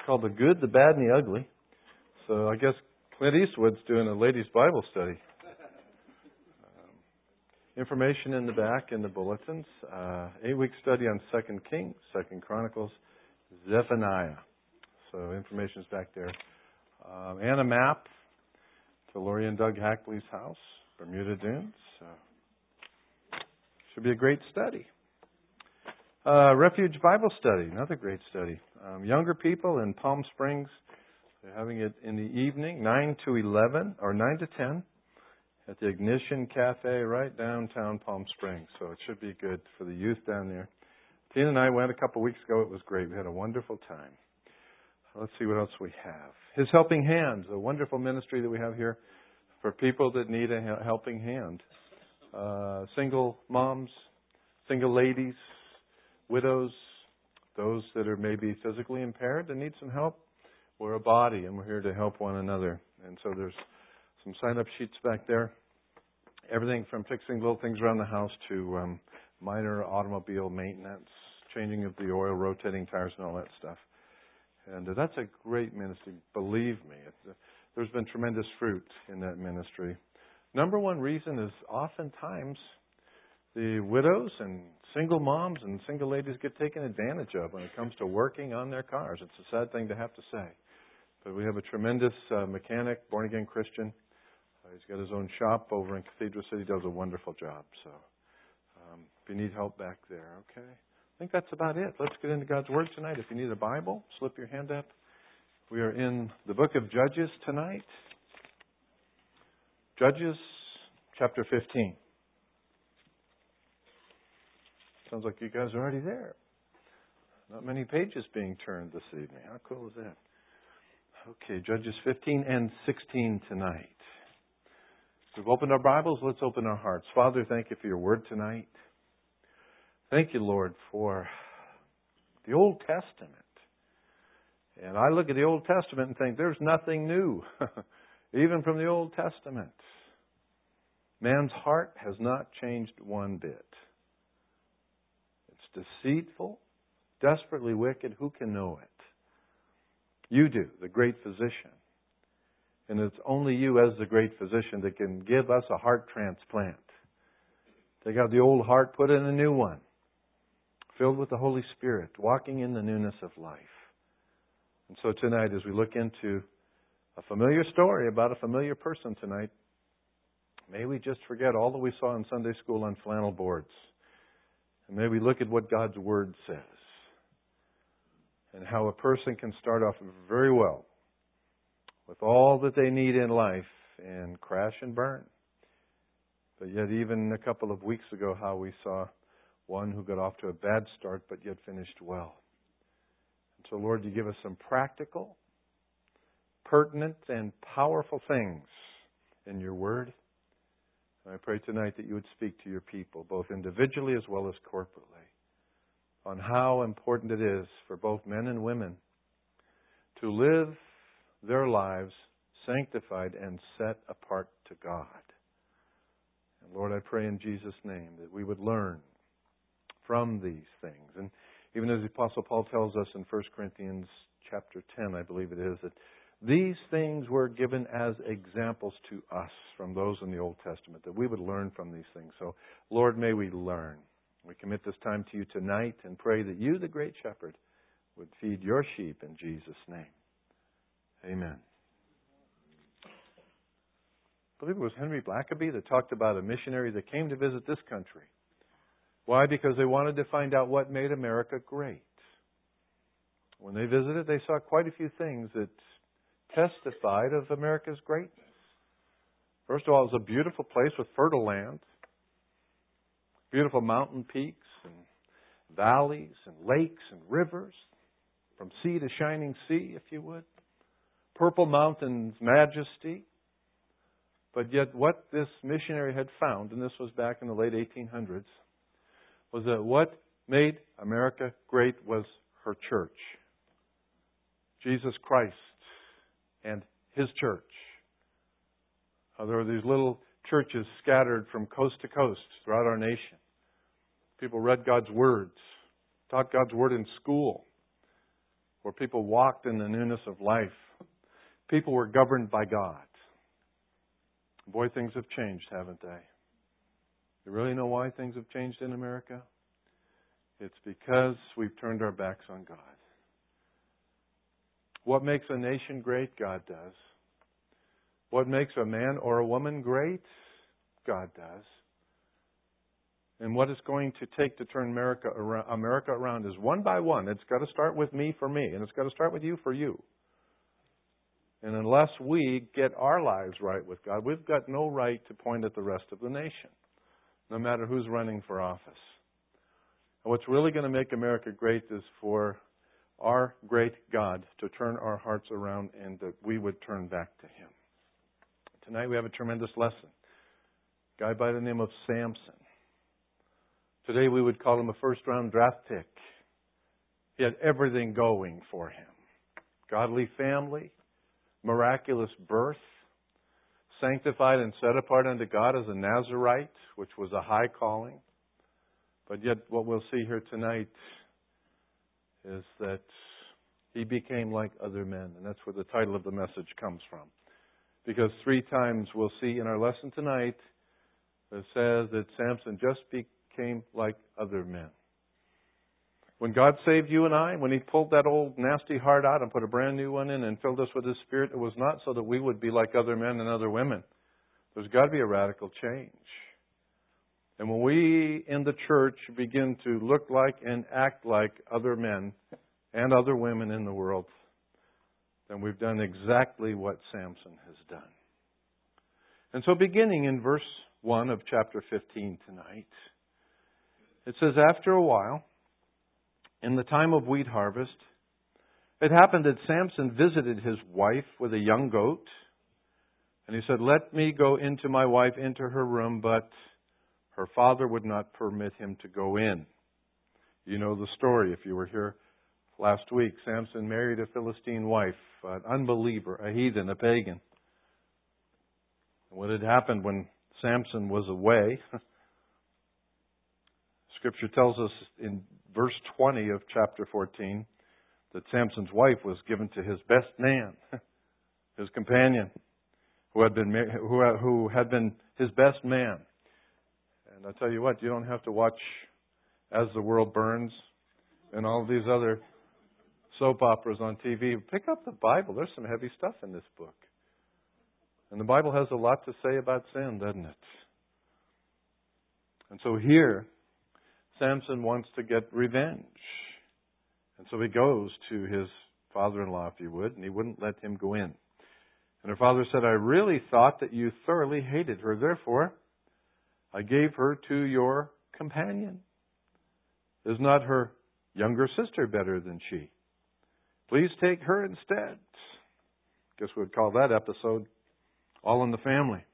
called The Good, the Bad, and the Ugly. So I guess Clint Eastwood's doing a ladies' Bible study. Information in the back in the bulletins. 8-week study on 2 Kings, 2 Chronicles, Zephaniah. So information's back there. And a map to Lori and Doug Hackley's house, Bermuda Dunes. Should be a great study. Refuge Bible Study, another great study. Younger people in Palm Springs, they're having it in the evening, 9 to 11, or 9 to 10, at the Ignition Cafe right downtown Palm Springs. So it should be good for the youth down there. Tina and I went a couple of weeks ago. It was great. We had a wonderful time. Let's see what else we have. His Helping Hands, a wonderful ministry that we have here for people that need a helping hand. Single moms, single ladies, widows, those that are maybe physically impaired that need some help. We're a body and we're here to help one another. And so there's some sign-up sheets back there. Everything from fixing little things around the house to minor automobile maintenance, changing of the oil, rotating tires, and all that stuff. And that's a great ministry. Believe me, there's been tremendous fruit in that ministry. Number one reason is oftentimes the widows and single moms and single ladies get taken advantage of when it comes to working on their cars. It's a sad thing to have to say. But we have a tremendous mechanic, born-again Christian. He's got his own shop over in Cathedral City. Does a wonderful job. So if you need help back there, okay? I think that's about it. Let's get into God's Word tonight. If you need a Bible, slip your hand up. We are in the book of Judges tonight. Judges chapter 15. Sounds like you guys are already there. Not many pages being turned this evening. How cool is that? Okay, Judges 15 and 16 tonight. We've opened our Bibles. Let's open our hearts. Father, thank you for your word tonight. Thank you, Lord, for the Old Testament. And I look at the Old Testament and think there's nothing new, even from the Old Testament. Man's heart has not changed one bit. It's deceitful, desperately wicked. Who can know it? You do, the great physician. And it's only you as the great physician that can give us a heart transplant. Take out the old heart, put in a new one. Filled with the Holy Spirit, walking in the newness of life. And so tonight, as we look into a familiar story about a familiar person tonight, may we just forget all that we saw in Sunday school on flannel boards. And may we look at what God's Word says. And how a person can start off very well with all that they need in life and crash and burn. But yet even a couple of weeks ago, how we saw one who got off to a bad start but yet finished well. And so, Lord, you give us some practical, pertinent, and powerful things in your Word. And I pray tonight that you would speak to your people, both individually as well as corporately, on how important it is for both men and women to live their lives sanctified and set apart to God. And Lord, I pray in Jesus' name that we would learn from these things. And even as the Apostle Paul tells us in 1 Corinthians chapter 10, I believe it is, that these things were given as examples to us from those in the Old Testament, that we would learn from these things. So, Lord, may we learn. We commit this time to you tonight and pray that you, the great shepherd, would feed your sheep in Jesus' name. Amen. I believe it was Henry Blackaby that talked about a missionary that came to visit this country. Why? Because they wanted to find out what made America great. When they visited, they saw quite a few things that testified of America's greatness. First of all, it was a beautiful place with fertile land. Beautiful mountain peaks and valleys and lakes and rivers. From sea to shining sea, if you would. Purple mountains, majesty. But yet what this missionary had found, and this was back in the late 1800s, was that what made America great was her church. Jesus Christ and His church. There were these little churches scattered from coast to coast throughout our nation. People read God's words, taught God's Word in school. where people walked in the newness of life. People were governed by God. Boy, things have changed, haven't they? You really know why things have changed in America? It's because we've turned our backs on God. What makes a nation great? God does. What makes a man or a woman great? God does. And what it's going to take to turn America around is one by one. It's got to start with me for me, and it's got to start with you for you. And unless we get our lives right with God, we've got no right to point at the rest of the nation, no matter who's running for office. And what's really going to make America great is for our great God to turn our hearts around and that we would turn back to Him. Tonight we have a tremendous lesson. A guy by the name of Samson. Today we would call him a first-round draft pick. He had everything going for him. Godly family, miraculous birth, sanctified and set apart unto God as a Nazirite, which was a high calling. But yet what we'll see here tonight is that he became like other men. And that's where the title of the message comes from. Because 3 times we'll see in our lesson tonight, it says that Samson just became like other men. When God saved you and I, when He pulled that old nasty heart out and put a brand new one in and filled us with His Spirit, it was not so that we would be like other men and other women. There's got to be a radical change. And when we in the church begin to look like and act like other men and other women in the world, then we've done exactly what Samson has done. And so beginning in verse 1 of chapter 15 tonight, it says, after a while, in the time of wheat harvest, it happened that Samson visited his wife with a young goat. And he said, let me go into my wife into her room, but her father would not permit him to go in. You know the story if you were here last week. Samson married a Philistine wife, an unbeliever, a heathen, a pagan. And what had happened when Samson was away, Scripture tells us in verse 20 of chapter 14 that Samson's wife was given to his best man, his companion, who had been his best man. And I tell you what, you don't have to watch As the World Burns and all these other soap operas on TV. Pick up the Bible. There's some heavy stuff in this book. And the Bible has a lot to say about sin, doesn't it? And so here, Samson wants to get revenge. And so he goes to his father-in-law, if you would, and he wouldn't let him go in. And her father said, I really thought that you thoroughly hated her. Therefore, I gave her to your companion. Is not her younger sister better than she? Please take her instead. Guess we would call that episode All in the Family.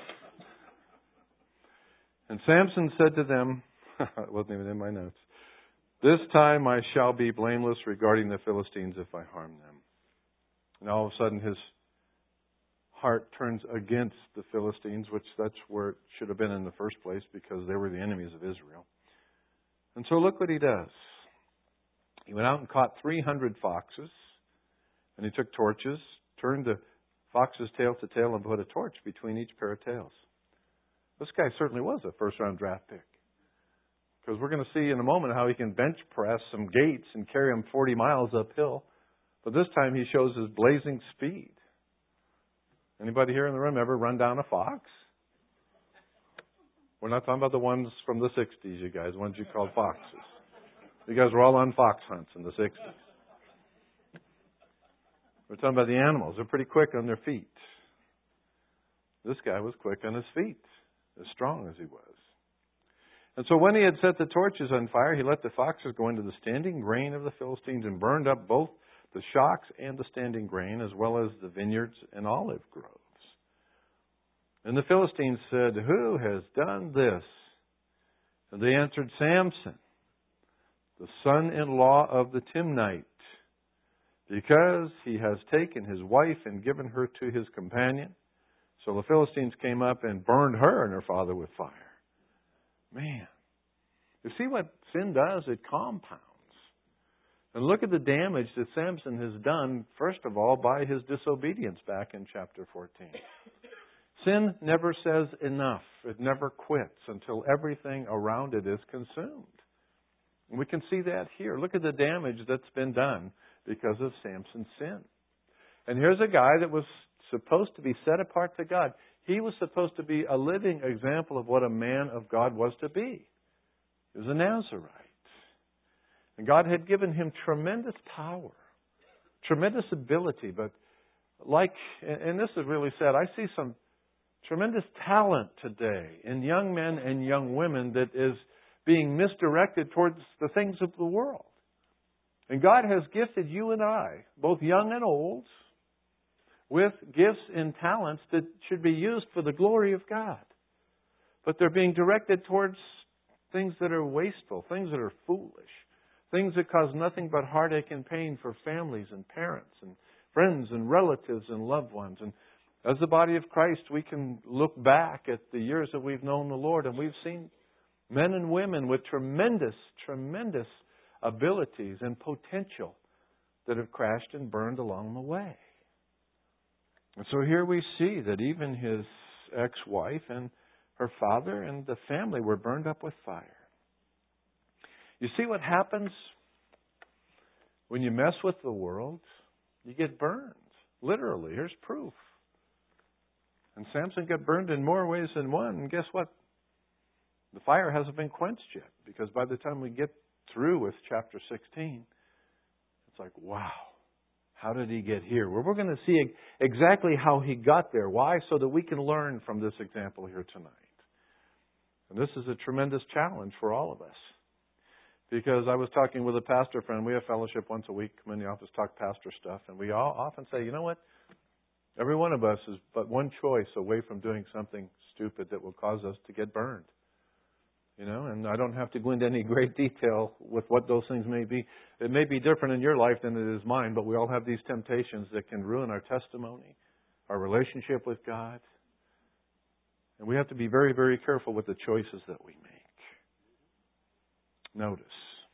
And Samson said to them, it wasn't even in my notes, this time I shall be blameless regarding the Philistines if I harm them. And all of a sudden his heart turns against the Philistines, which that's where it should have been in the first place because they were the enemies of Israel. And so look what he does. He went out and caught 300 foxes, and he took torches, turned the fox's tail to tail, and put a torch between each pair of tails. This guy certainly was a first-round draft pick. Because we're going to see in a moment how he can bench press some gates and carry them 40 miles uphill. But this time he shows his blazing speed. Anybody here in the room ever run down a fox? We're not talking about the ones from the 60s, you guys, the ones you called foxes. You guys were all on fox hunts in the 60s. We're talking about the animals. They're pretty quick on their feet. This guy was quick on his feet, as strong as he was. And so when he had set the torches on fire, he let the foxes go into the standing grain of the Philistines and burned up both the shocks and the standing grain, as well as the vineyards and olive groves. And the Philistines said, who has done this? And they answered, Samson, the son-in-law of the Timnite, because he has taken his wife and given her to his companion. So the Philistines came up and burned her and her father with fire. Man, you see what sin does? It compounds. And look at the damage that Samson has done, first of all, by his disobedience back in chapter 14. Sin never says enough. It never quits until everything around it is consumed. And we can see that here. Look at the damage that's been done because of Samson's sin. And here's a guy that was supposed to be set apart to God. He was supposed to be a living example of what a man of God was to be. He was a Nazirite. And God had given him tremendous power, tremendous ability. But and this is really sad, I see some tremendous talent today in young men and young women that is being misdirected towards the things of the world. And God has gifted you and I, both young and old, with gifts and talents that should be used for the glory of God. But they're being directed towards things that are wasteful, things that are foolish, things that cause nothing but heartache and pain for families and parents and friends and relatives and loved ones. And as the body of Christ, we can look back at the years that we've known the Lord, and we've seen men and women with tremendous, tremendous abilities and potential that have crashed and burned along the way. And so here we see that even his ex-wife and her father and the family were burned up with fire. You see what happens when you mess with the world? You get burned. Literally, here's proof. And Samson got burned in more ways than one. And guess what? The fire hasn't been quenched yet. Because by the time we get through with chapter 16, it's like, wow, how did he get here? Well, we're going to see exactly how he got there. Why? So that we can learn from this example here tonight. And this is a tremendous challenge for all of us. Because I was talking with a pastor friend. We have fellowship once a week. Come in the office, talk pastor stuff. And we all often say, you know what? Every one of us is but one choice away from doing something stupid that will cause us to get burned. You know, and I don't have to go into any great detail with what those things may be. It may be different in your life than it is mine, but we all have these temptations that can ruin our testimony, our relationship with God. And we have to be very, very careful with the choices that we make. Notice.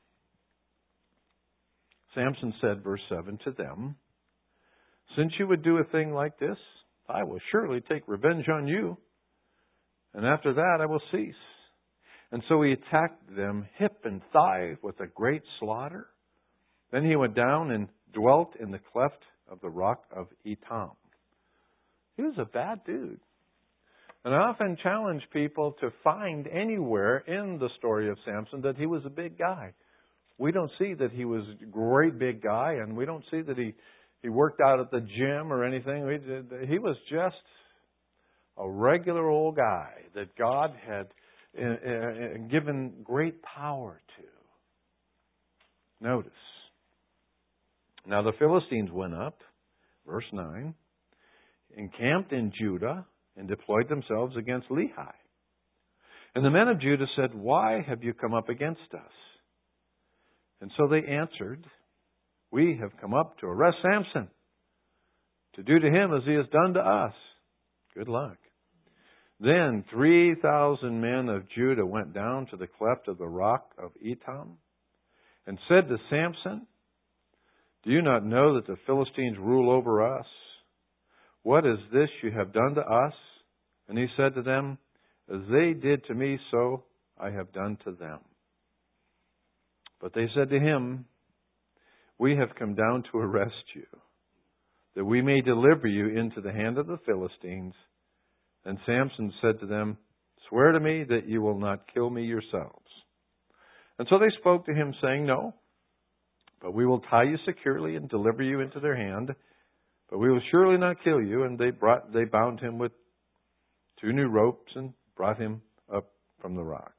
Samson said, verse 7, to them, since you would do a thing like this, I will surely take revenge on you, and after that I will cease. And so he attacked them hip and thigh with a great slaughter. Then he went down and dwelt in the cleft of the rock of Etam. He was a bad dude. And I often challenge people to find anywhere in the story of Samson that he was a big guy. We don't see that he was a great big guy, and we don't see that he worked out at the gym or anything. He was just a regular old guy that God had given great power to. Notice. Now the Philistines went up, verse 9, encamped in Judah, and deployed themselves against Lehi. And the men of Judah said, why have you come up against us? And so they answered, we have come up to arrest Samson, to do to him as he has done to us. Good luck. Then 3,000 men of Judah went down to the cleft of the rock of Etam and said to Samson, do you not know that the Philistines rule over us? What is this you have done to us? And he said to them, as they did to me, so I have done to them. But they said to him, we have come down to arrest you, that we may deliver you into the hand of the Philistines. And Samson said to them, swear to me that you will not kill me yourselves. And so they spoke to him, saying, no, but we will tie you securely and deliver you into their hand. But we will surely not kill you. And they bound him with 2 new ropes and brought him up from the rock.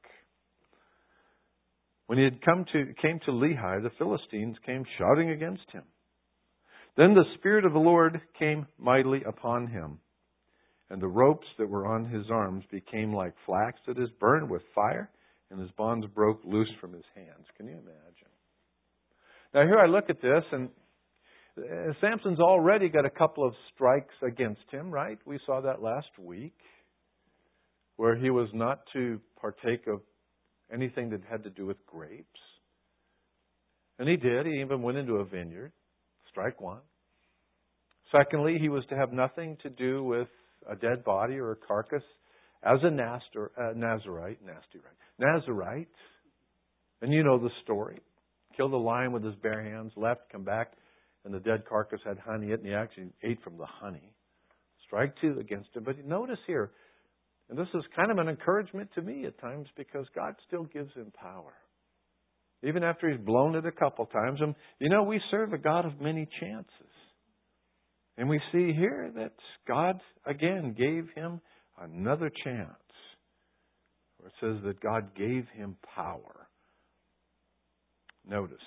When he had came to Lehi, the Philistines came shouting against him. Then the Spirit of the Lord came mightily upon him, and the ropes that were on his arms became like flax that is burned with fire, and his bonds broke loose from his hands. Can you imagine? Now here I look at this, and Samson's already got a couple of strikes against him, right? We saw that last week, where he was not to partake of anything that had to do with grapes. And he did. He even went into a vineyard. Strike one. Secondly, he was to have nothing to do with a dead body or a carcass as a Nazarite. Nazarite. And you know the story. Killed a lion with his bare hands, left, come back, and the dead carcass had honey in it, and he actually ate from the honey. Strike two against him. But notice here, and this is kind of an encouragement to me at times, because God still gives him power. Even after he's blown it a couple times. And we serve a God of many chances. And we see here that God, again, gave him another chance. Where it says that God gave him power. Notice.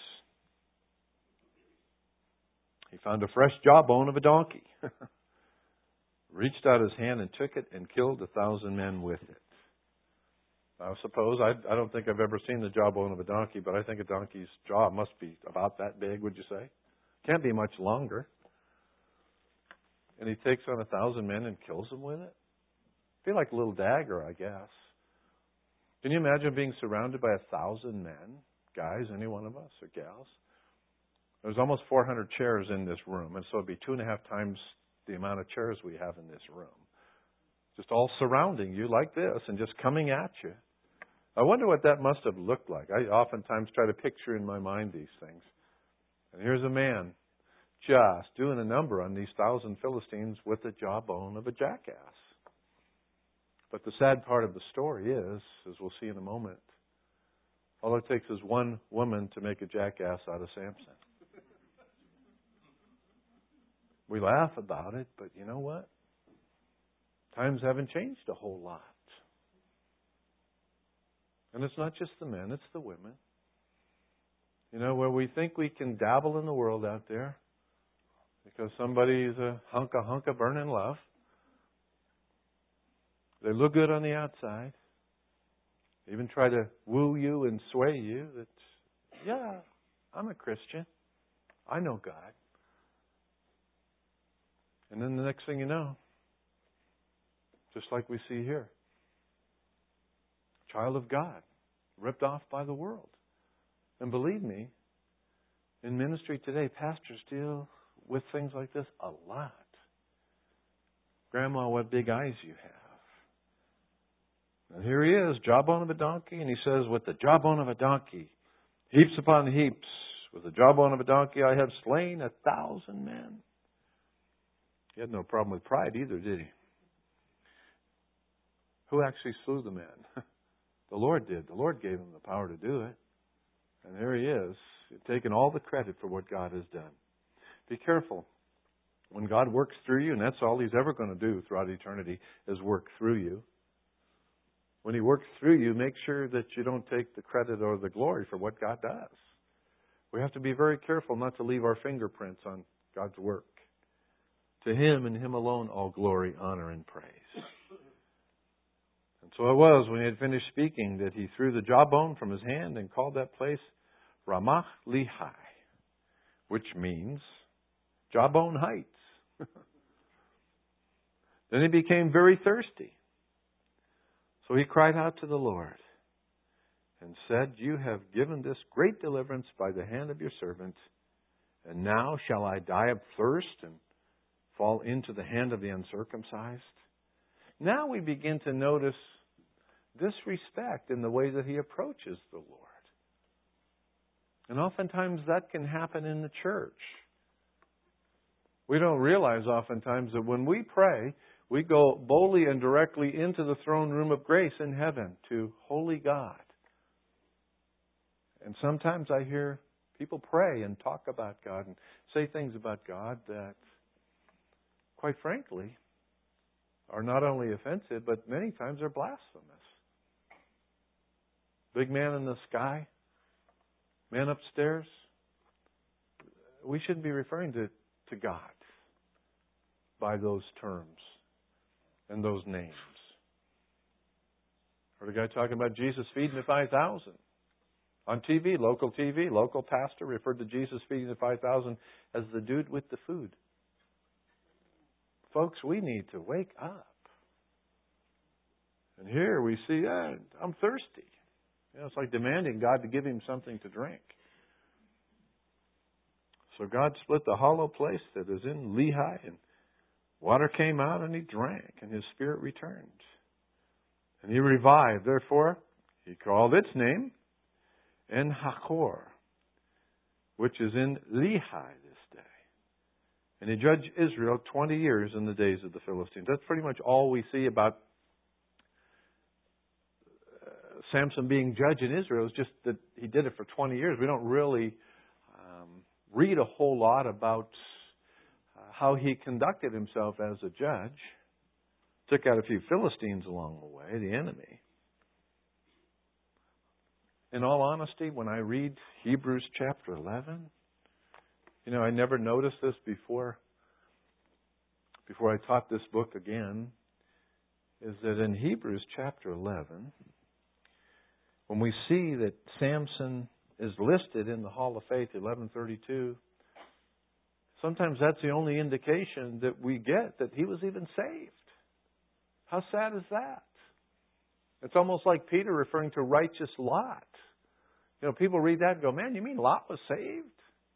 He found a fresh jawbone of a donkey. Reached out his hand and took it and killed 1,000 men with it. I suppose, I don't think I've ever seen the jawbone of a donkey, but I think a donkey's jaw must be about that big, would you say? Can't be much longer. And he takes on 1,000 men and kills them with it? Be like a little dagger, I guess. Can you imagine being surrounded by 1,000 men? Guys, any one of us, or gals? There's almost 400 chairs in this room, and so it'd be 2.5 times the amount of chairs we have in this room. Just all surrounding you like this and just coming at you. I wonder what that must have looked like. I oftentimes try to picture in my mind these things. And here's a man just doing a number on these 1,000 Philistines with the jawbone of a jackass. But the sad part of the story is, as we'll see in a moment, all it takes is one woman to make a jackass out of Samson. We laugh about it, but you know what? Times haven't changed a whole lot. And it's not just the men, it's the women. Where we think we can dabble in the world out there because somebody's a hunk of burning love. They look good on the outside. They even try to woo you and sway you that, yeah, I'm a Christian. I know God. And then the next thing you know, just like we see here, child of God, ripped off by the world. And believe me, in ministry today, pastors deal with things like this a lot. Grandma, what big eyes you have. And here he is, jawbone of a donkey, and he says, with the jawbone of a donkey, heaps upon heaps, with the jawbone of a donkey I have slain 1,000 men. He had no problem with pride either, did he? Who actually slew the men? The Lord did. The Lord gave him the power to do it. And there he is, taking all the credit for what God has done. Be careful. When God works through you, and that's all He's ever going to do throughout eternity, is work through you. When He works through you, make sure that you don't take the credit or the glory for what God does. We have to be very careful not to leave our fingerprints on God's work. To Him and Him alone all glory, honor, and praise. And so it was, when he had finished speaking, that he threw the jawbone from his hand and called that place Ramath Lehi, which means Jawbone Heights. Then he became very thirsty. So he cried out to the Lord and said, You have given this great deliverance by the hand of your servant, and now shall I die of thirst and fall into the hand of the uncircumcised? Now we begin to notice disrespect in the way that he approaches the Lord. And oftentimes that can happen in the church. We don't realize oftentimes that when we pray, we go boldly and directly into the throne room of grace in heaven to holy God. And sometimes I hear people pray and talk about God and say things about God that, quite frankly, are not only offensive, but many times are blasphemous. Big man in the sky, man upstairs. We shouldn't be referring to God by those terms and those names. Heard a guy talking about Jesus feeding the 5,000. On TV, local pastor referred to Jesus feeding the 5,000 as the dude with the food. Folks, we need to wake up. And here we see, I'm thirsty. It's like demanding God to give him something to drink. So God split the hollow place that is in Lehi, and water came out, and he drank, and his spirit returned. And he revived. Therefore, he called its name En-Hakkore, which is in Lehi this day. And he judged Israel 20 years in the days of the Philistines. That's pretty much all we see about Samson being judge in Israel, is just that he did it for 20 years. We don't really read a whole lot about how he conducted himself as a judge. Took out a few Philistines along the way, the enemy. In all honesty, when I read Hebrews chapter 11, I never noticed this before I taught this book again, is that in Hebrews chapter 11, when we see that Samson is listed in the Hall of Faith, 1132, sometimes that's the only indication that we get that he was even saved. How sad is that? It's almost like Peter referring to righteous Lot. People read that and go, man, you mean Lot was saved?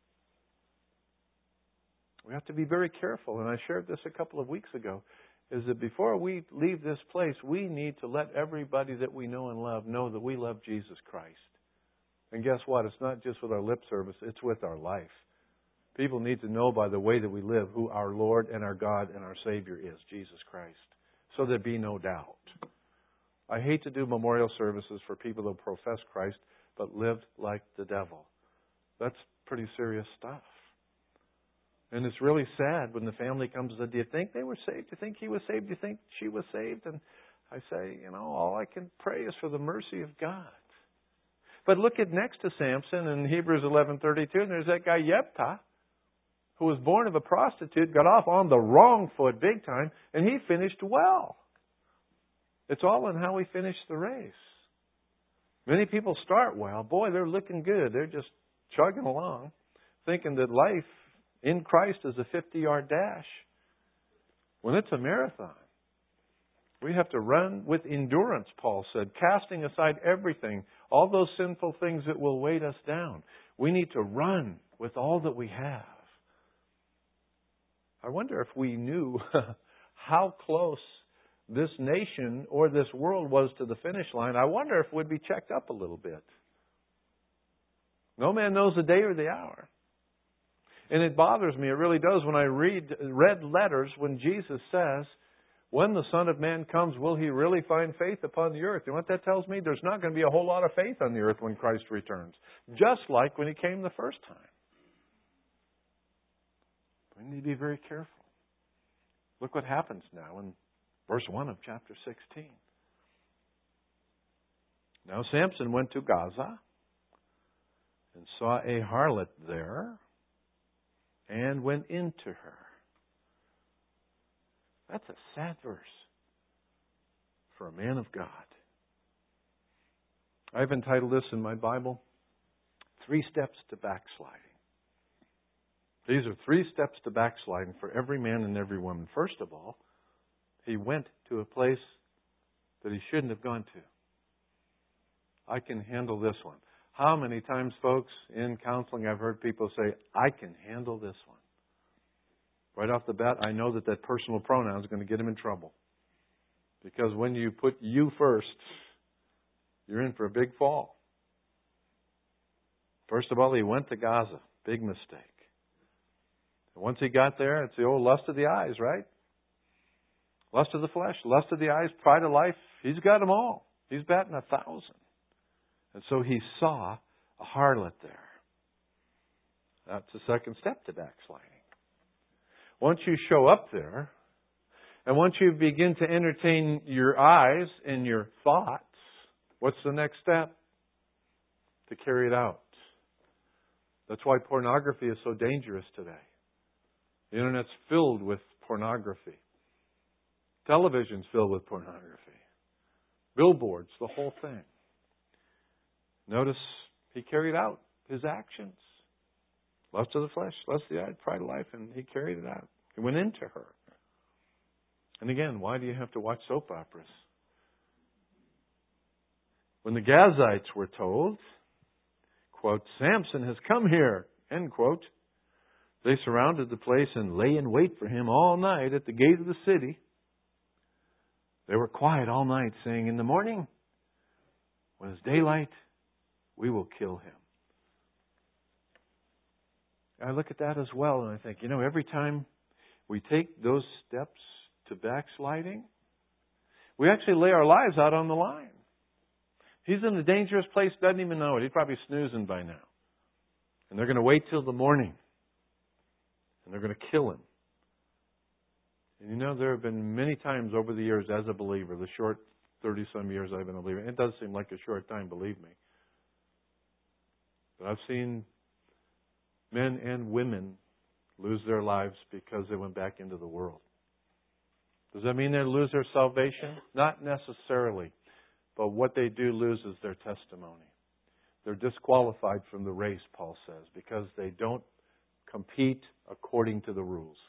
We have to be very careful, and I shared this a couple of weeks ago, is that before we leave this place, we need to let everybody that we know and love know that we love Jesus Christ. And guess what? It's not just with our lip service, it's with our life. People need to know by the way that we live who our Lord and our God and our Savior is, Jesus Christ. So there be no doubt. I hate to do memorial services for people who profess Christ but lived like the devil. That's pretty serious stuff. And it's really sad when the family comes and says, do you think they were saved? Do you think he was saved? Do you think she was saved? And I say, all I can pray is for the mercy of God. But look at next to Samson in Hebrews 11:32, and there's that guy Jephthah, who was born of a prostitute, got off on the wrong foot big time, and he finished well. It's all in how we finish the race. Many people start well. Boy, they're looking good. They're just chugging along, thinking that life in Christ is a 50-yard dash, when it's a marathon. We have to run with endurance, Paul said, casting aside everything, all those sinful things that will weight us down. We need to run with all that we have. I wonder if we knew how close this nation or this world was to the finish line. I wonder if we'd be checked up a little bit. No man knows the day or the hour. And it bothers me, it really does, when I read letters when Jesus says, when the Son of Man comes, will He really find faith upon the earth? You know what that tells me? There's not going to be a whole lot of faith on the earth when Christ returns. Just like when He came the first time. We need to be very careful. Look what happens now in verse 1 of chapter 16. Now Samson went to Gaza and saw a harlot there and went into her. That's a sad verse for a man of God. I've entitled this in my Bible, 3 Steps to Backsliding. These are 3 steps to backsliding for every man and every woman. First of all, he went to a place that he shouldn't have gone to. I can handle this one. How many times, folks, in counseling I've heard people say, I can handle this one. Right off the bat, I know that personal pronoun is going to get him in trouble. Because when you put you first, you're in for a big fall. First of all, he went to Gaza. Big mistake. And once he got there, it's the old lust of the eyes, right? Lust of the flesh, lust of the eyes, pride of life. He's got them all. He's batting 1,000. And so he saw a harlot there. That's the second step to backsliding. Once you show up there, and once you begin to entertain your eyes and your thoughts, what's the next step? To carry it out. That's why pornography is so dangerous today. The Internet's filled with pornography. Television's filled with pornography. Billboards, the whole thing. Notice he carried out his actions. Lust of the flesh, lust of the eye, pride of life, and he carried it out. He went into her. And again, why do you have to watch soap operas? When the Gazites were told, quote, Samson has come here, end quote, They surrounded the place and lay in wait for him all night at the gate of the city. They were quiet all night, saying, in the morning, when it's daylight, we will kill him. I look at that as well, and I think, every time we take those steps to backsliding, we actually lay our lives out on the line. He's in a dangerous place, doesn't even know it. He's probably snoozing by now. And they're going to wait till the morning. And they're going to kill him. And there have been many times over the years as a believer, the short 30-some years I've been a believer. It does seem like a short time, believe me. But I've seen men and women lose their lives because they went back into the world. Does that mean they lose their salvation? Not necessarily. But what they do lose is their testimony. They're disqualified from the race, Paul says, because they don't compete according to the rules.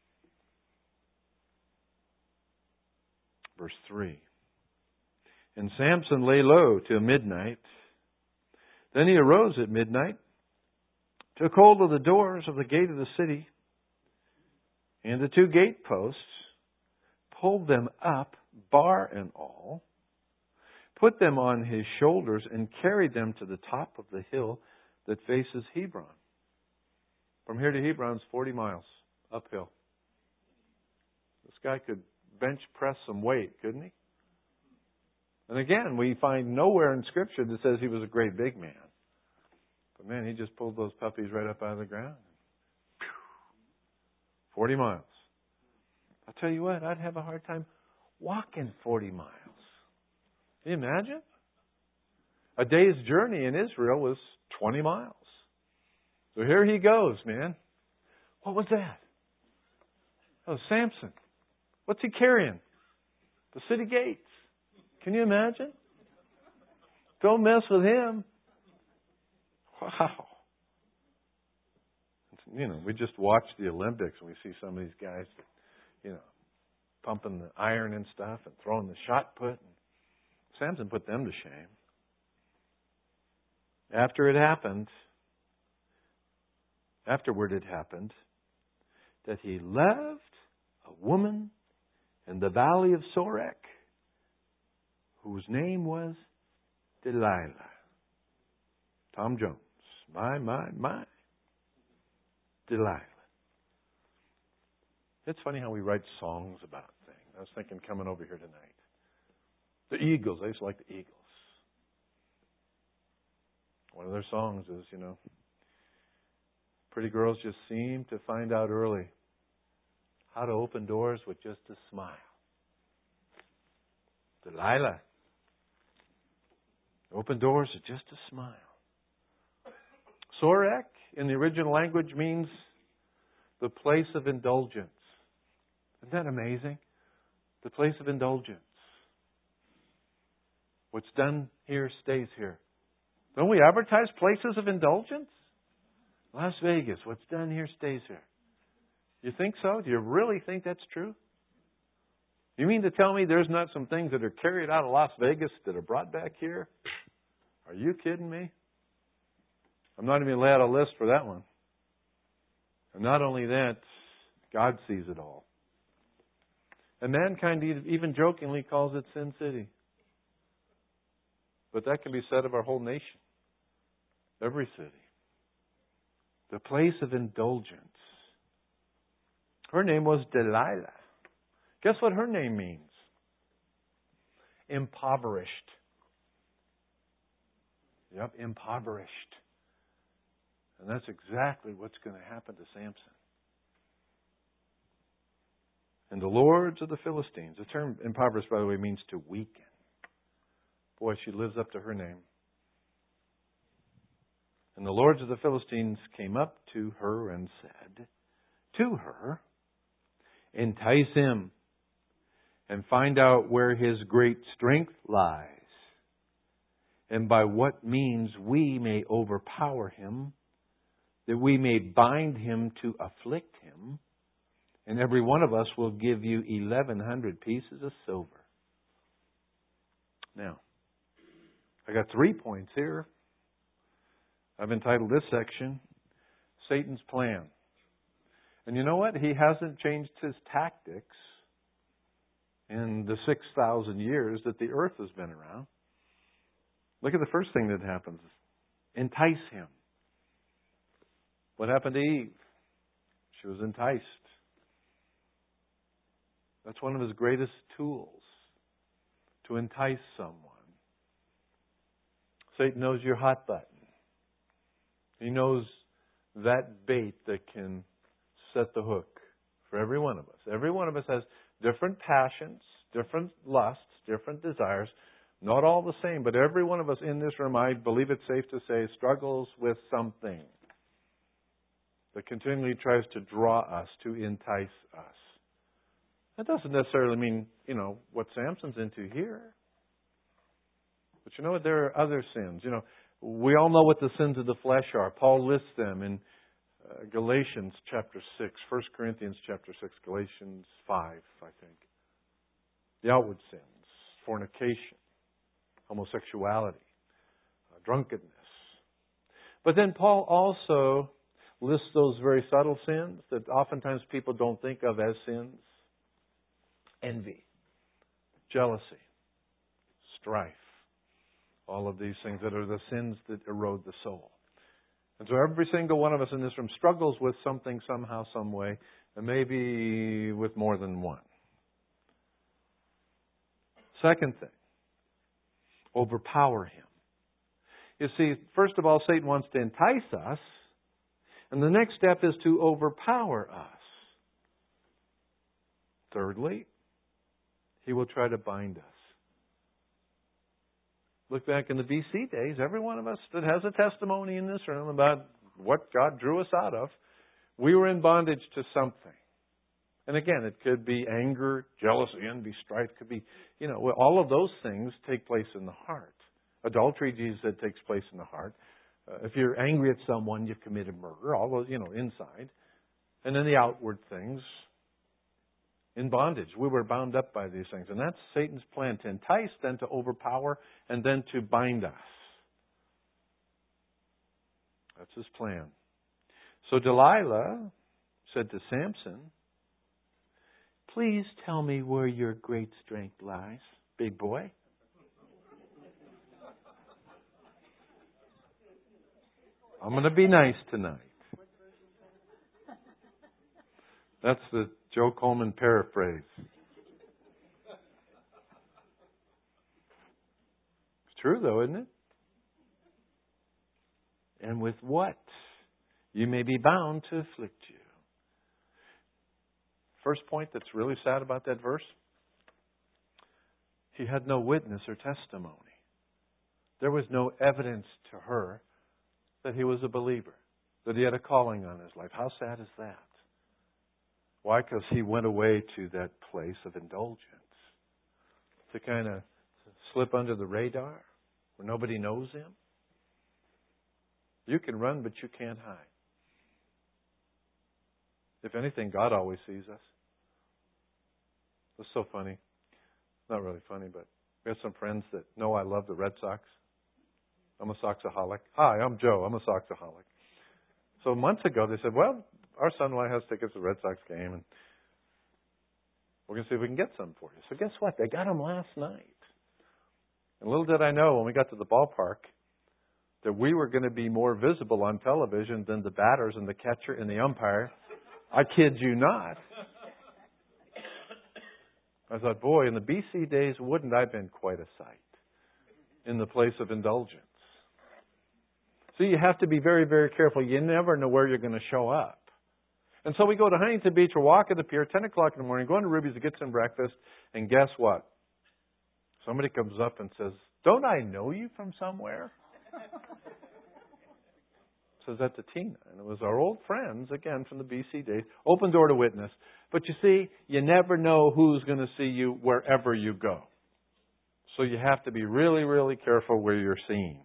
Verse 3. And Samson lay low till midnight. Then he arose at midnight, took hold of the doors of the gate of the city and the 2 gate posts, pulled them up, bar and all, put them on his shoulders, and carried them to the top of the hill that faces Hebron. From here to Hebron is 40 miles uphill. This guy could bench press some weight, couldn't he? And again, we find nowhere in Scripture that says he was a great big man. But man, he just pulled those puppies right up out of the ground. 40 miles. I'll tell you what, I'd have a hard time walking 40 miles. Can you imagine? A day's journey in Israel was 20 miles. So here he goes, man. What was that? Oh, Samson. What's he carrying? The city gates. Can you imagine? Don't mess with him. Wow. We just watch the Olympics and we see some of these guys, pumping the iron and stuff and throwing the shot put. And Samson put them to shame. Afterward it happened that he loved a woman in the valley of Sorek, whose name was Delilah. Tom Jones. My. Delilah. It's funny how we write songs about things. I was thinking coming over here tonight. The Eagles. I used to like the Eagles. One of their songs is, pretty girls just seem to find out early how to open doors with just a smile. Delilah. Open doors with just a smile. Sorek in the original language means the place of indulgence. Isn't that amazing? The place of indulgence. What's done here stays here. Don't we advertise places of indulgence? Las Vegas, what's done here stays here. You think so? Do you really think that's true? You mean to tell me there's not some things that are carried out of Las Vegas that are brought back here? Are you kidding me? I'm not even going to lay out a list for that one. And not only that, God sees it all. And mankind even jokingly calls it Sin City. But that can be said of our whole nation. Every city. The place of indulgence. Her name was Delilah. Guess what her name means? Impoverished. Yep, impoverished. And that's exactly what's going to happen to Samson. And the lords of the Philistines. The term impoverished, by the way, means to weaken. Boy, she lives up to her name. And the lords of the Philistines came up to her and said to her, entice him and find out where his great strength lies, and by what means we may overpower him, that we may bind him to afflict him, and every one of us will give you 1,100 pieces of silver. Now, I got 3 points here. I've entitled this section, Satan's Plan. And you know what? He hasn't changed his tactics in the 6,000 years that the earth has been around. Look at the first thing that happens. Entice him. What happened to Eve? She was enticed. That's one of his greatest tools, to entice someone. Satan knows your hot button. He knows that bait that can set the hook for every one of us. Every one of us has different passions, different lusts, different desires, not all the same, but every one of us in this room, I believe it's safe to say, struggles with something that continually tries to draw us, to entice us. That doesn't necessarily mean, what Samson's into here. But you know what? There are other sins. We all know what the sins of the flesh are. Paul lists them in Galatians chapter 6, 1 Corinthians chapter 6, Galatians 5, I think. The outward sins, fornication, homosexuality, drunkenness. But then Paul also lists those very subtle sins that oftentimes people don't think of as sins. Envy, jealousy, strife. All of these things that are the sins that erode the soul. And so every single one of us in this room struggles with something somehow, some way, and maybe with more than one. Second thing, overpower him. You see, first of all, Satan wants to entice us, and the next step is to overpower us. Thirdly, he will try to bind us. Look back in the BC days, every one of us that has a testimony in this room about what God drew us out of, we were in bondage to something. And again, it could be anger, jealousy, envy, strife. It could be, all of those things take place in the heart. Adultery, Jesus said, takes place in the heart. If you're angry at someone, you've committed murder. All those, inside. And then the outward things, in bondage. We were bound up by these things. And that's Satan's plan, to entice, then to overpower, and then to bind us. That's his plan. So Delilah said to Samson, "Please tell me where your great strength lies, big boy." I'm going to be nice tonight. That's the Joe Coleman paraphrase. It's true, though, isn't it? And with what you may be bound to afflict you. First point that's really sad about that verse, he had no witness or testimony. There was no evidence to her that he was a believer, that he had a calling on his life. How sad is that? Why? Because he went away to that place of indulgence to kind of slip under the radar where nobody knows him. You can run, but you can't hide. If anything, God always sees us. It's so funny. Not really funny, but we have some friends that know I love the Red Sox. I'm a Soxaholic. Hi, I'm Joe. I'm a Soxaholic. So months ago, they said, well, our son-in-law has tickets to the Red Sox game, and we're going to see if we can get some for you. So guess what? They got them last night. And little did I know when we got to the ballpark that we were going to be more visible on television than the batters and the catcher and the umpire. I kid you not. I thought, boy, in the BC days, wouldn't I have been quite a sight in the place of indulgence? So you have to be very, very careful. You never know where you're going to show up. And so we go to Huntington Beach or walk at the pier, 10 o'clock in the morning, go into Ruby's to get some breakfast, and guess what? Somebody comes up and says, "Don't I know you from somewhere?" Says that to Tina. And it was our old friends, again, from the BC days. Open door to witness. But you see, you never know who's going to see you wherever you go. So you have to be really, really careful where you're seen.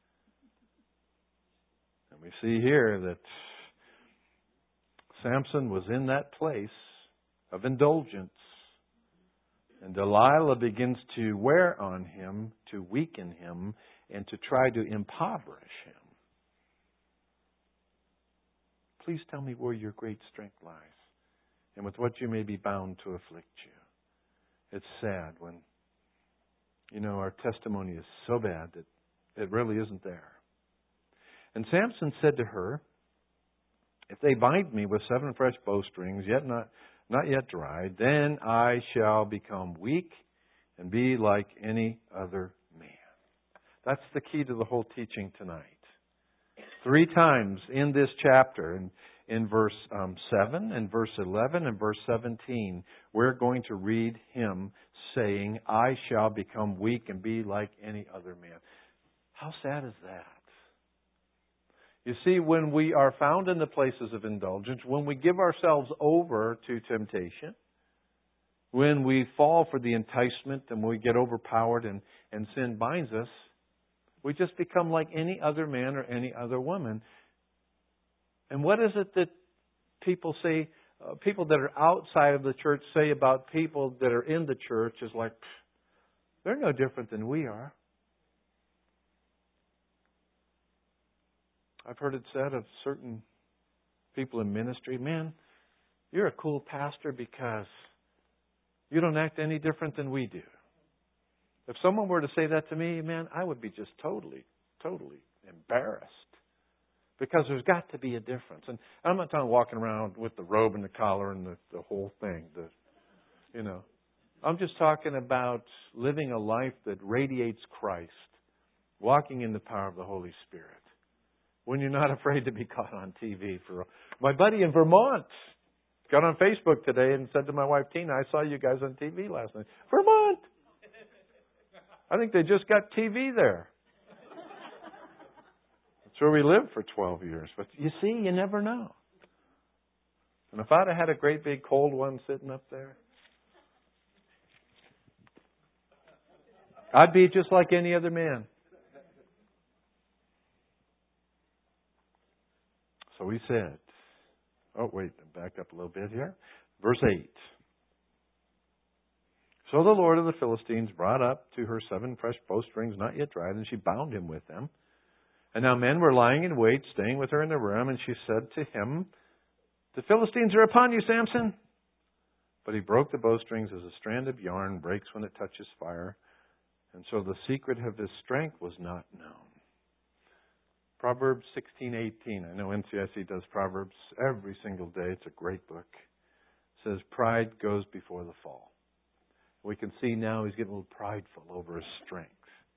And we see here that Samson was in that place of indulgence. And Delilah begins to wear on him, to weaken him, and to try to impoverish him. Please tell me where your great strength lies. and with what you may be bound to afflict you. It's sad when, our testimony is so bad that it really isn't there. And Samson said to her, if they bind me with 7 fresh bowstrings, yet not yet dried, then I shall become weak and be like any other man. That's the key to the whole teaching tonight. 3 times in this chapter, in verse 7, and verse 11, and verse 17, we're going to read him saying, I shall become weak and be like any other man. How sad is that? You see, when we are found in the places of indulgence, when we give ourselves over to temptation, when we fall for the enticement and we get overpowered and sin binds us, we just become like any other man or any other woman. And what is it that people say, people that are outside of the church say about people that are in the church is like, they're no different than we are. I've heard it said of certain people in ministry, man, you're a cool pastor because you don't act any different than we do. If someone were to say that to me, man, I would be just totally embarrassed. Because there's got to be a difference. And I'm not talking walking around with the robe and the collar and the whole thing. I'm just talking about living a life that radiates Christ. Walking in the power of the Holy Spirit. When you're not afraid to be caught on TV. My buddy in Vermont got on Facebook today and said to my wife, Tina, I saw you guys on TV last night. Vermont! I think they just got TV there. That's where we lived for 12 years. But you see, you never know. And if I'd have had a great big cold one sitting up there, I'd be just like any other man. So he said, back up a little bit here. Verse 8. So the Lord of the Philistines brought up to her 7 fresh bowstrings not yet dried, and she bound him with them. And now men were lying in wait, staying with her in the room, and she said to him, the Philistines are upon you, Samson. But he broke the bowstrings as a strand of yarn breaks when it touches fire. And so the secret of his strength was not known. Proverbs 16:18. I know NCIC does Proverbs every single day. It's a great book. It says, pride goes before the fall. We can see now he's getting a little prideful over his strength.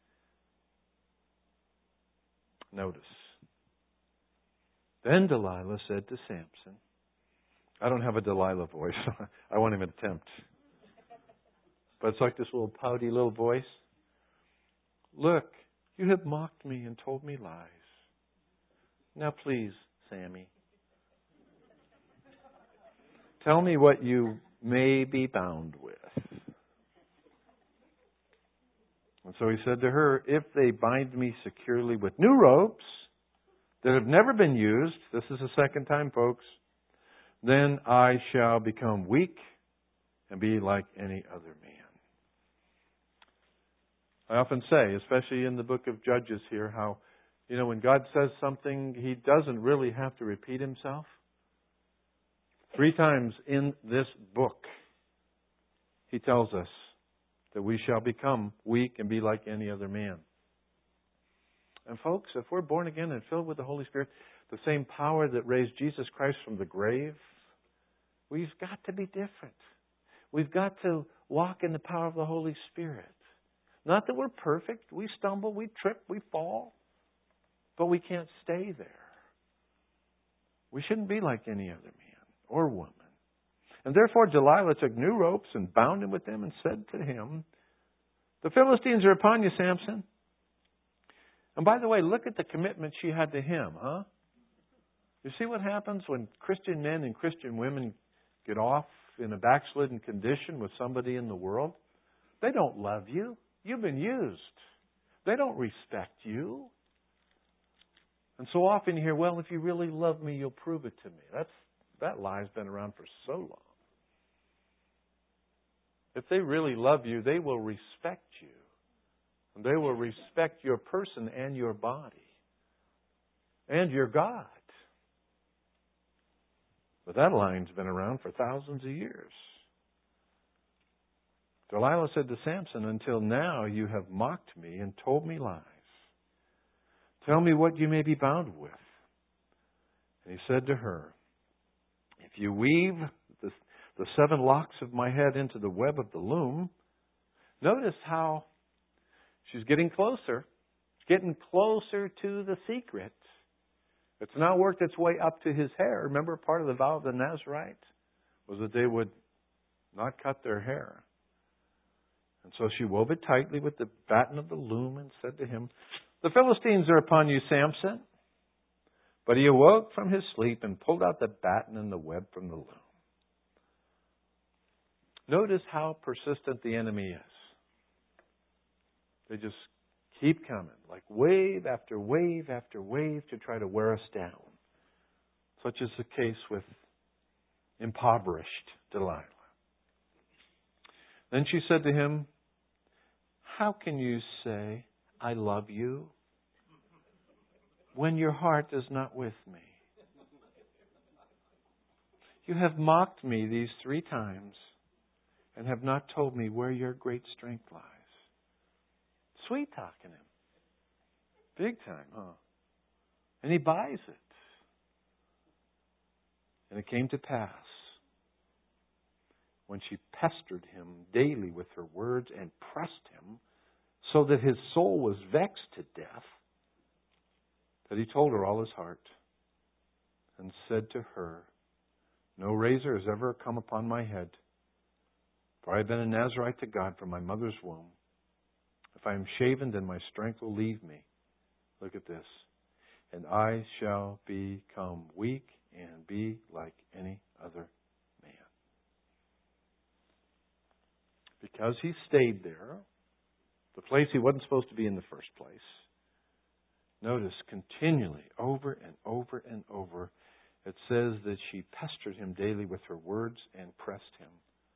Notice. Then Delilah said to Samson, I don't have a Delilah voice. I won't even attempt. But it's like this little pouty little voice. Look, you have mocked me and told me lies. Now please, Sammy, tell me what you may be bound with. And so he said to her, if they bind me securely with new ropes that have never been used, this is the second time, folks, then I shall become weak and be like any other man. I often say, especially in the book of Judges here, how, when God says something, He doesn't really have to repeat Himself. 3 times in this book, He tells us that we shall become weak and be like any other man. And folks, if we're born again and filled with the Holy Spirit, the same power that raised Jesus Christ from the grave, we've got to be different. We've got to walk in the power of the Holy Spirit. Not that we're perfect. We stumble, we trip, we fall. But we can't stay there. We shouldn't be like any other man or woman. And therefore Delilah took new ropes and bound him with them and said to him, the Philistines are upon you, Samson. And by the way, look at the commitment she had to him, huh? You see what happens when Christian men and Christian women get off in a backslidden condition with somebody in the world? They don't love you. You've been used. They don't respect you. And so often you hear, well, if you really love me, you'll prove it to me. That lie's been around for so long. If they really love you, they will respect you. And they will respect your person and your body. And your God. But that line's been around for thousands of years. Delilah said to Samson, until now you have mocked me and told me lies. Tell me what you may be bound with. And he said to her, if you weave the 7 locks of my head into the web of the loom, notice how she's getting closer. Getting closer to the secret. It's now worked its way up to his hair. Remember, part of the vow of the Nazarite was that they would not cut their hair. And so she wove it tightly with the batten of the loom and said to him, the Philistines are upon you, Samson. But he awoke from his sleep and pulled out the batten and the web from the loom. Notice how persistent the enemy is. They just keep coming, like wave after wave after wave to try to wear us down. Such is the case with impoverished Delilah. Then she said to him, how can you say, I love you, when your heart is not with me? You have mocked me these 3 times and have not told me where your great strength lies. Sweet talking him. Big time, huh? And he buys it. And it came to pass, when she pestered him daily with her words and pressed him, so that his soul was vexed to death, that he told her all his heart, and said to her, no razor has ever come upon my head, for I have been a Nazarite to God from my mother's womb. If I am shaven, then my strength will leave me. Look at this. And I shall become weak and be like any other man. Because he stayed there, the place he wasn't supposed to be in the first place. Notice continually, over and over and over, it says that she pestered him daily with her words and pressed him.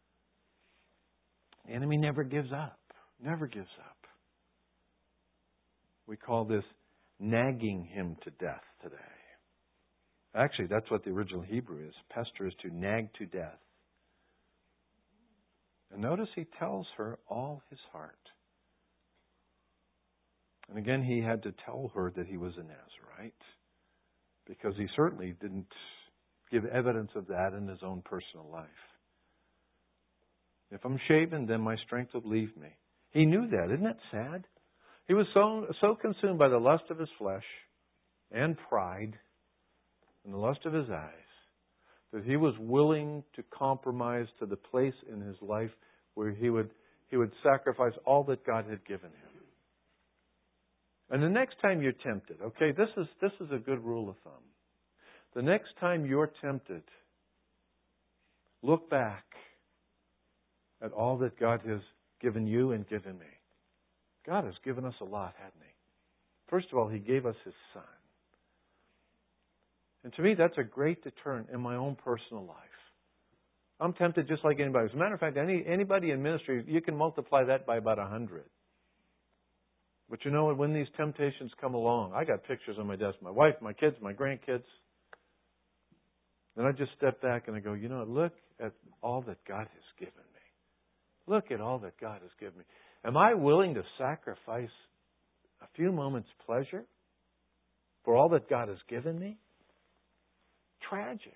The enemy never gives up. Never gives up. We call this nagging him to death today. Actually, that's what the original Hebrew is. Pester is to nag to death. And notice he tells her all his heart. And again, he had to tell her that he was a Nazarite, because he certainly didn't give evidence of that in his own personal life. If I'm shaven, then my strength will leave me. He knew that. Isn't that sad? He was so consumed by the lust of his flesh and pride and the lust of his eyes that he was willing to compromise to the place in his life where he would sacrifice all that God had given him. And the next time you're tempted, okay, this is a good rule of thumb. The next time you're tempted, look back at all that God has given you and given me. God has given us a lot, hasn't He? First of all, He gave us His Son. And to me, that's a great deterrent in my own personal life. I'm tempted just like anybody. As a matter of fact, anybody in ministry, you can multiply that by about 100. But you know what? When these temptations come along, I got pictures on my desk. My wife, my kids, my grandkids. Then I just step back and I go, look at all that God has given me. Look at all that God has given me. Am I willing to sacrifice a few moments' pleasure for all that God has given me? Tragic.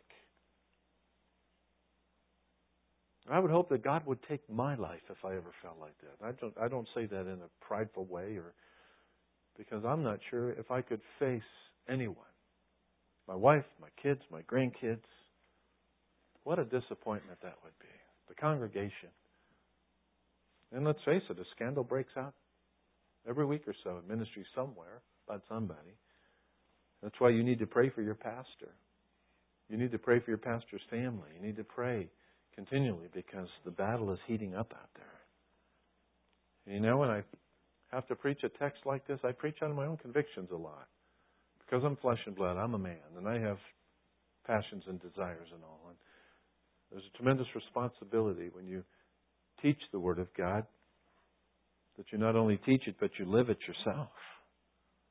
I would hope that God would take my life if I ever felt like that. I don't say that in a prideful way, or because I'm not sure if I could face anyone. My wife, my kids, my grandkids. What a disappointment that would be. The congregation. And let's face it, a scandal breaks out every week or so in ministry somewhere about somebody. That's why you need to pray for your pastor. You need to pray for your pastor's family. You need to pray continually because the battle is heating up out there. When I have to preach a text like this, I preach out of my own convictions a lot. Because I'm flesh and blood, I'm a man, and I have passions and desires and all. And there's a tremendous responsibility when you teach the Word of God, that you not only teach it, but you live it yourself.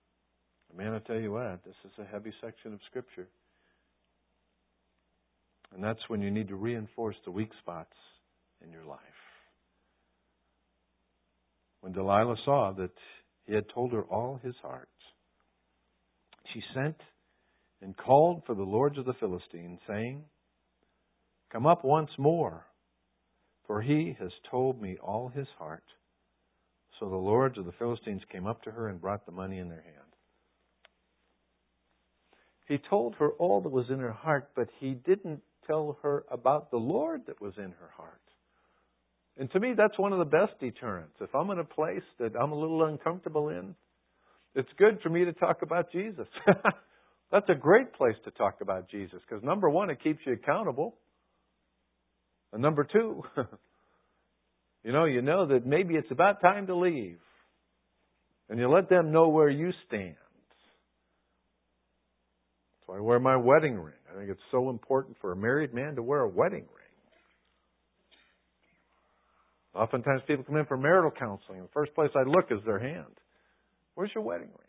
Man, I tell you what, this is a heavy section of Scripture. And that's when you need to reinforce the weak spots in your life. When Delilah saw that he had told her all his heart, she sent and called for the lords of the Philistines, saying, "Come up once more, for he has told me all his heart." So the lords of the Philistines came up to her and brought the money in their hand. He told her all that was in her heart, but he didn't tell her about the Lord that was in her heart. And to me, that's one of the best deterrents. If I'm in a place that I'm a little uncomfortable in, it's good for me to talk about Jesus. That's a great place to talk about Jesus, because number one, it keeps you accountable. And number two, you know that maybe it's about time to leave. And you let them know where you stand. So I wear my wedding ring. I think it's so important for a married man to wear a wedding ring. Oftentimes people come in for marital counseling. The first place I look is their hand. Where's your wedding ring?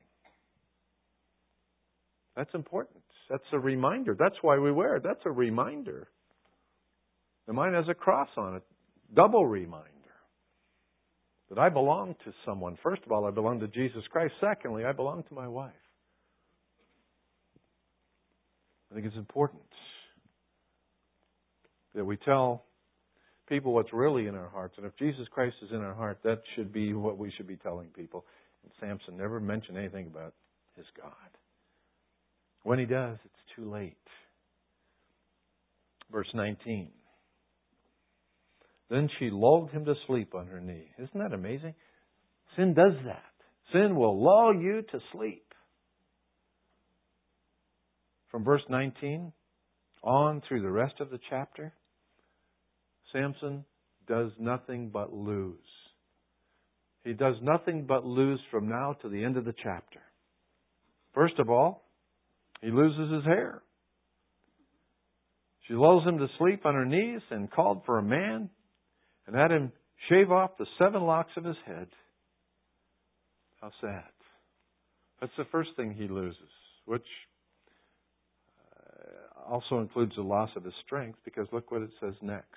That's important. That's a reminder. That's why we wear it. That's a reminder. And mine has a cross on it. Double reminder. That I belong to someone. First of all, I belong to Jesus Christ. Secondly, I belong to my wife. I think it's important that we tell people what's really in our hearts. And if Jesus Christ is in our heart, that should be what we should be telling people. And Samson never mentioned anything about his God. When he does, it's too late. Verse 19. Then she lulled him to sleep on her knee. Isn't that amazing? Sin does that. Sin will lull you to sleep. From verse 19 on through the rest of the chapter, Samson does nothing but lose. He does nothing but lose from now to the end of the chapter. First of all, he loses his hair. She lulls him to sleep on her knees and called for a man and had him shave off the 7 locks of his head. How sad. That's the first thing he loses, which also includes the loss of his strength, because look what it says next.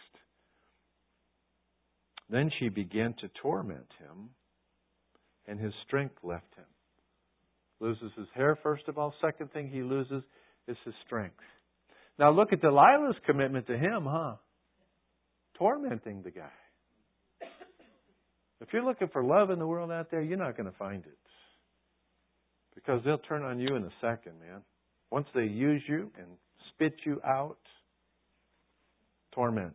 Then she began to torment him, and his strength left him. Loses his hair, first of all. Second thing he loses is his strength. Now look at Delilah's commitment to him, tormenting the guy. If you're looking for love in the world out there, you're not going to find it. Because they'll turn on you in a second, man. Once they use you and spit you out, torment.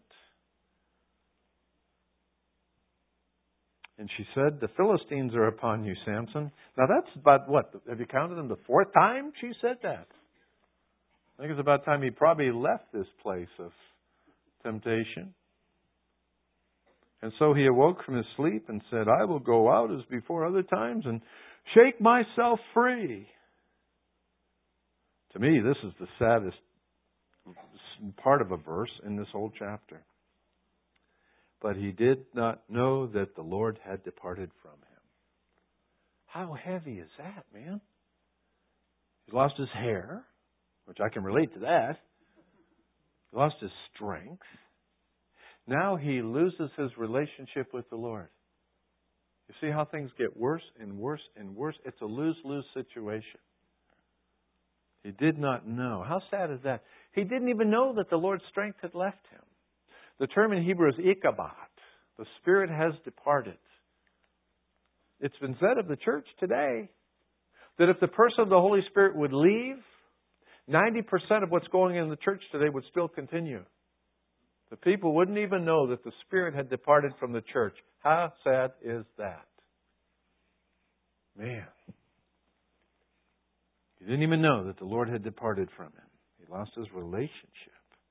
And she said, "The Philistines are upon you, Samson." Now that's about what? Have you counted them the 4th time she said that? I think it's about time he probably left this place of temptation. And so he awoke from his sleep and said, "I will go out as before other times and shake myself free." To me, this is the saddest part of a verse in this whole chapter. But he did not know that the Lord had departed from him. How heavy is that, man? He lost his hair, which I can relate to that. He lost his strength. Now he loses his relationship with the Lord. You see how things get worse and worse and worse? It's a lose-lose situation. He did not know. How sad is that? He didn't even know that the Lord's strength had left him. The term in Hebrew is ikabat. The Spirit has departed. It's been said of the church today that if the person of the Holy Spirit would leave, 90% of what's going on in the church today would still continue. The people wouldn't even know that the Spirit had departed from the church. How sad is that? Man. He didn't even know that the Lord had departed from him. He lost his relationship.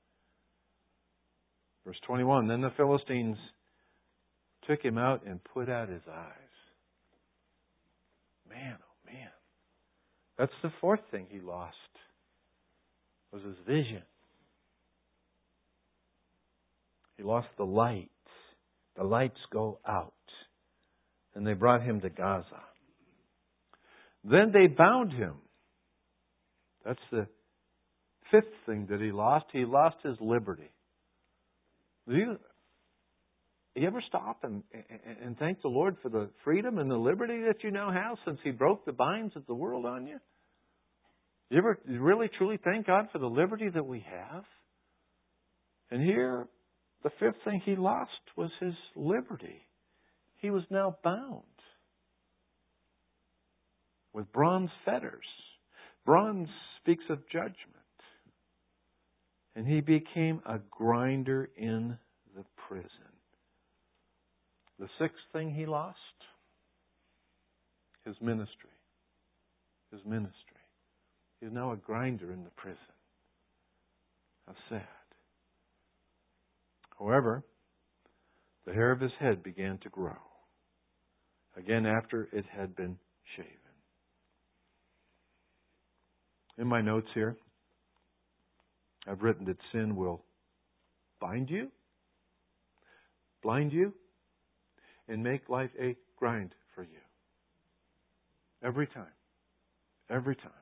Verse 21, then the Philistines took him out and put out his eyes. Man, oh man. That's the 4th thing he lost, was his vision. He lost the light. The lights go out. And they brought him to Gaza. Then they bound him. That's the fifth thing that he lost his liberty. Do you ever stop and thank the Lord for the freedom and the liberty that you now have since He broke the binds of the world on you? You ever really, truly thank God for the liberty that we have? And here, the fifth thing he lost was his liberty. He was now bound with bronze fetters. Bronze speaks of judgment. And he became a grinder in the prison. The sixth thing he lost, his ministry. His ministry. He's now a grinder in the prison. How sad. However, the hair of his head began to grow. Again, after it had been shaven. In my notes here, I've written that sin will bind you, blind you, and make life a grind for you. Every time. Every time.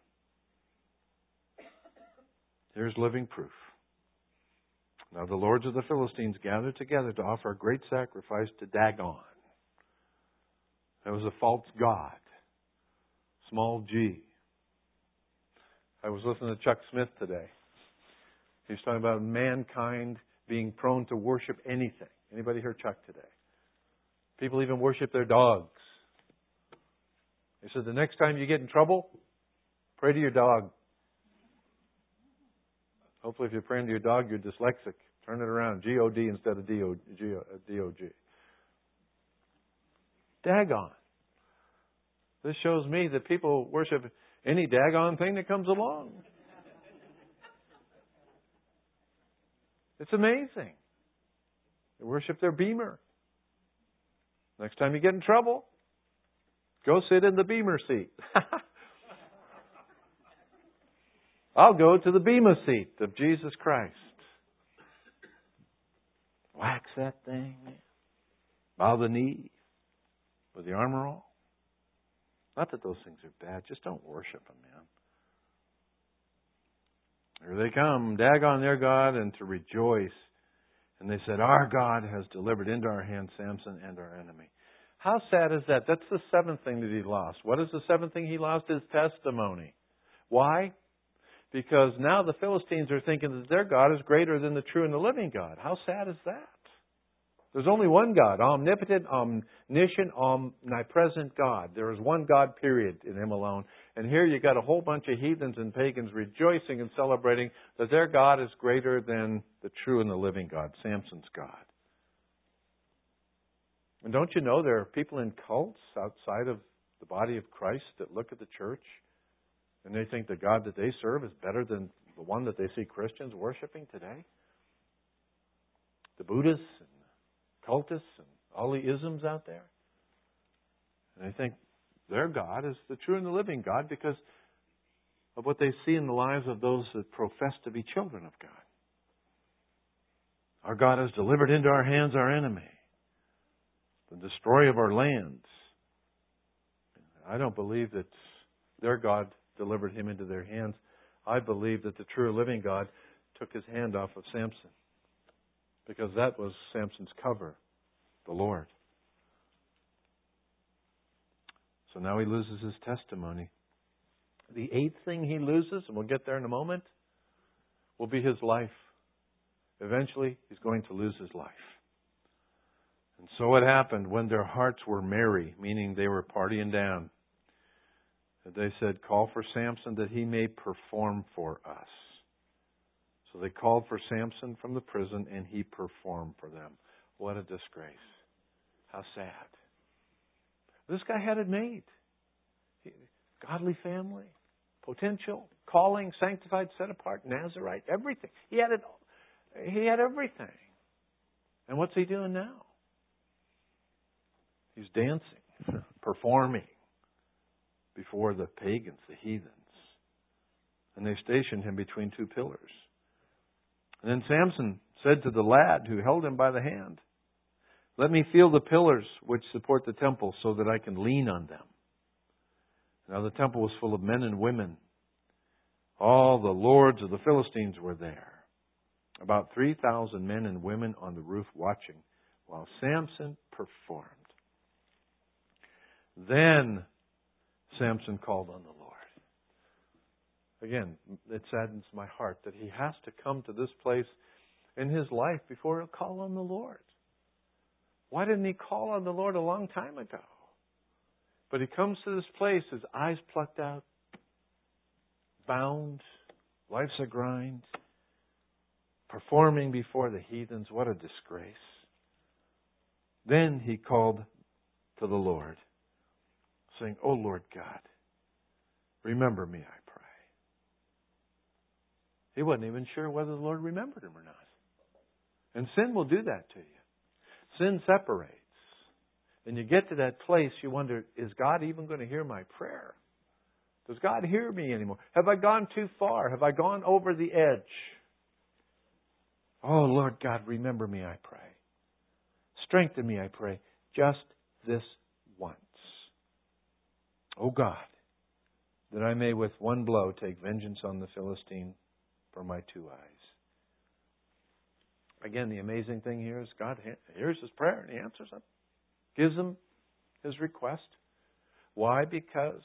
Here's living proof. Now the lords of the Philistines gathered together to offer a great sacrifice to Dagon. That was a false god. Small g. I was listening to Chuck Smith today. He's talking about mankind being prone to worship anything. Anybody hear Chuck today? People even worship their dogs. He said, the next time you get in trouble, pray to your dog. Hopefully if you're praying to your dog, you're dyslexic. Turn it around. G-O-D instead of D-O-G. Dagon. This shows me that people worship any daggone thing that comes along. It's amazing. They worship their Beamer. Next time you get in trouble, go sit in the Beamer seat. I'll go to the Bema seat of Jesus Christ. Wax that thing. Bow the knee with the armor on. Not that those things are bad. Just don't worship them, man. Here they come, Dagon their God, and to rejoice. And they said, our God has delivered into our hands Samson and our enemy. How sad is that? That's the seventh thing that he lost. What is the seventh thing he lost? His testimony. Why? Because now the Philistines are thinking that their God is greater than the true and the living God. How sad is that? There's only one God, omnipotent, omniscient, omnipresent God. There is one God, period, in Him alone. And here you got a whole bunch of heathens and pagans rejoicing and celebrating that their God is greater than the true and the living God, Samson's God. And don't you know there are people in cults outside of the body of Christ that look at the church and they think the God that they serve is better than the one that they see Christians worshiping today? The Buddhists and cultists and all the isms out there. And they think their God is the true and the living God because of what they see in the lives of those that profess to be children of God. Our God has delivered into our hands our enemy, the destroyer of our lands. I don't believe that their God delivered him into their hands. I believe that the true and living God took his hand off of Samson because that was Samson's cover, the Lord. So now he loses his testimony. The eighth thing he loses, and we'll get there in a moment, will be his life. Eventually, he's going to lose his life. And so it happened when their hearts were merry, meaning they were partying down. They said, call for Samson that he may perform for us. So they called for Samson from the prison and he performed for them. What a disgrace. How sad. This guy had it made. Godly family, potential, calling, sanctified, set apart, Nazirite, everything. He had it. He had everything. And what's he doing now? He's dancing, performing before the pagans, the heathens. And they stationed him between two pillars. And then Samson said to the lad who held him by the hand, let me feel the pillars which support the temple so that I can lean on them. Now the temple was full of men and women. All the lords of the Philistines were there, about 3,000 men and women on the roof watching, while Samson performed. Then Samson called on the Lord. Again, it saddens my heart that he has to come to this place in his life before he'll call on the Lord. Why didn't he call on the Lord a long time ago? But he comes to this place, his eyes plucked out, bound, life's a grind, performing before the heathens. What a disgrace. Then he called to the Lord, saying, "O Lord God, remember me, I pray." He wasn't even sure whether the Lord remembered him or not. And sin will do that to you. Sin separates. And you get to that place, you wonder, is God even going to hear my prayer? Does God hear me anymore? Have I gone too far? Have I gone over the edge? Oh, Lord God, remember me, I pray. Strengthen me, I pray, just this once. Oh God, that I may with one blow take vengeance on the Philistine for my two eyes. Again, the amazing thing here is God hears his prayer and he answers it. Gives him his request. Why? Because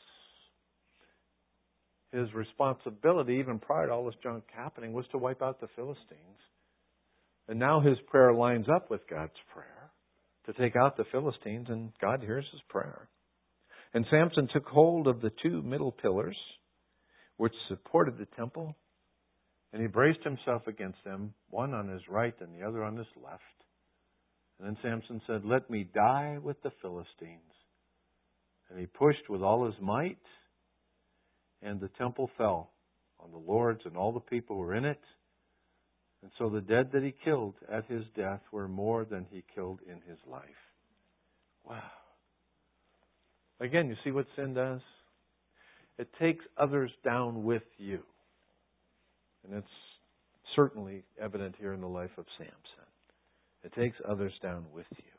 his responsibility, even prior to all this junk happening, was to wipe out the Philistines. And now his prayer lines up with God's prayer to take out the Philistines, and God hears his prayer. And Samson took hold of the two middle pillars which supported the temple, and he braced himself against them, one on his right and the other on his left. And then Samson said, "Let me die with the Philistines." And he pushed with all his might, and the temple fell on the lords and all the people who were in it. And so the dead that he killed at his death were more than he killed in his life. Wow. Again, you see what sin does? It takes others down with you. And it's certainly evident here in the life of Samson. It takes others down with you.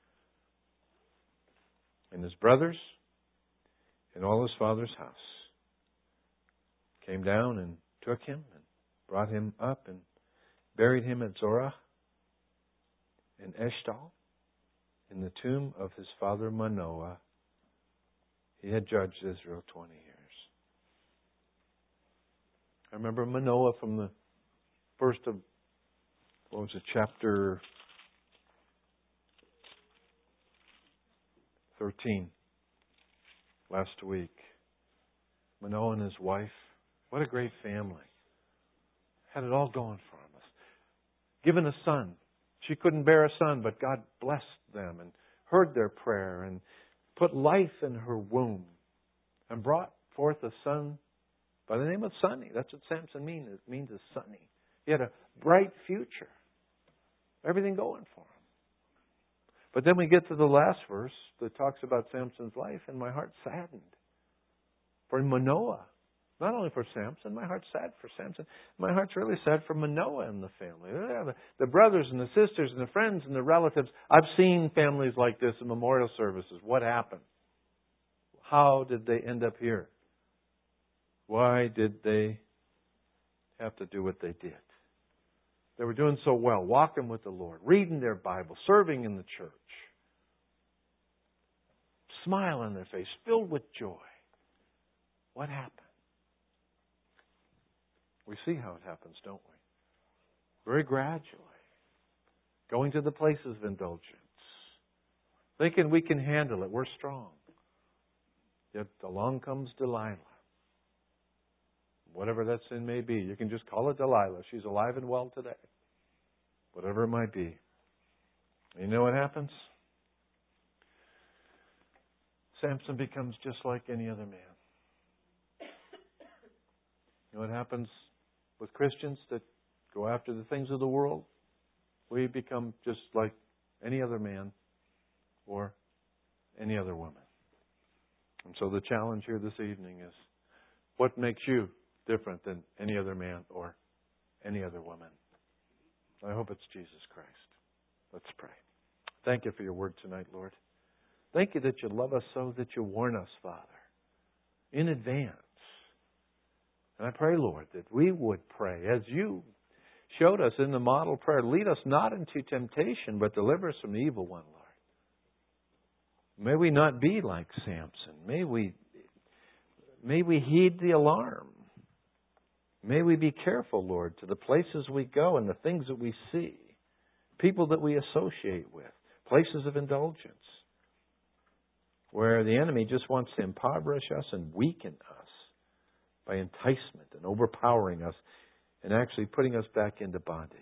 And his brothers and all his father's house came down and took him and brought him up and buried him at Zorah in Eshtal in the tomb of his father Manoah. He had judged Israel 20 years. I remember Manoah from the first of, chapter 13 last week. Manoah and his wife. What a great family. Had it all going for him. Given a son. She couldn't bear a son, but God blessed them and heard their prayer and put life in her womb and brought forth a son by the name of Sonny. That's what Samson means. It means a Sonny. He had a bright future. Everything going for him. But then we get to the last verse that talks about Samson's life, and my heart saddened for Manoah. Not only for Samson, my heart's sad for Samson. My heart's really sad for Manoah and the family. The brothers and the sisters and the friends and the relatives. I've seen families like this in memorial services. What happened? How did they end up here? Why did they have to do what they did? They were doing so well, walking with the Lord, reading their Bible, serving in the church. Smile on their face, filled with joy. What happened? We see how it happens, don't we? Very gradually. Going to the places of indulgence. Thinking we can handle it. We're strong. Yet along comes Delilah. Whatever that sin may be. You can just call it Delilah. She's alive and well today. Whatever it might be. You know what happens? Samson becomes just like any other man. You know what happens with Christians that go after the things of the world? We become just like any other man or any other woman. And so the challenge here this evening is, what makes you different than any other man or any other woman? I hope it's Jesus Christ. Let's pray. Thank you for your word tonight, Lord. Thank you that you love us so that you warn us, Father, in advance. And I pray, Lord, that we would pray as You showed us in the model prayer. Lead us not into temptation, but deliver us from the evil one, Lord. May we not be like Samson. May we heed the alarm. May we be careful, Lord, to the places we go and the things that we see, people that we associate with, places of indulgence, where the enemy just wants to impoverish us and weaken us by enticement and overpowering us and actually putting us back into bondage.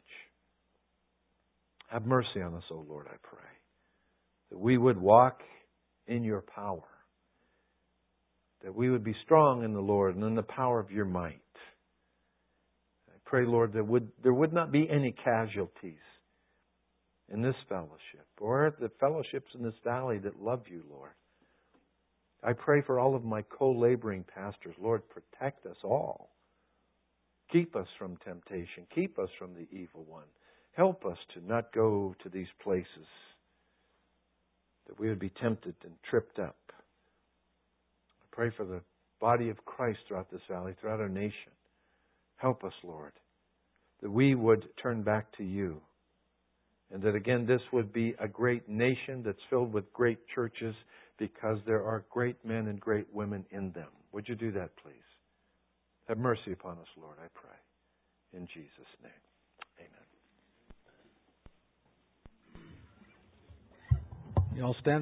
Have mercy on us, O Lord, I pray, that we would walk in Your power, that we would be strong in the Lord and in the power of Your might. I pray, Lord, that there would not be any casualties in this fellowship or the fellowships in this valley that love You, Lord. I pray for all of my co-laboring pastors. Lord, protect us all. Keep us from temptation. Keep us from the evil one. Help us to not go to these places, that we would be tempted and tripped up. I pray for the body of Christ throughout this valley, throughout our nation. Help us, Lord, that we would turn back to You. And that, again, this would be a great nation that's filled with great churches because there are great men and great women in them. Would You do that, please? Have mercy upon us, Lord, I pray. In Jesus' name, amen. You all stand.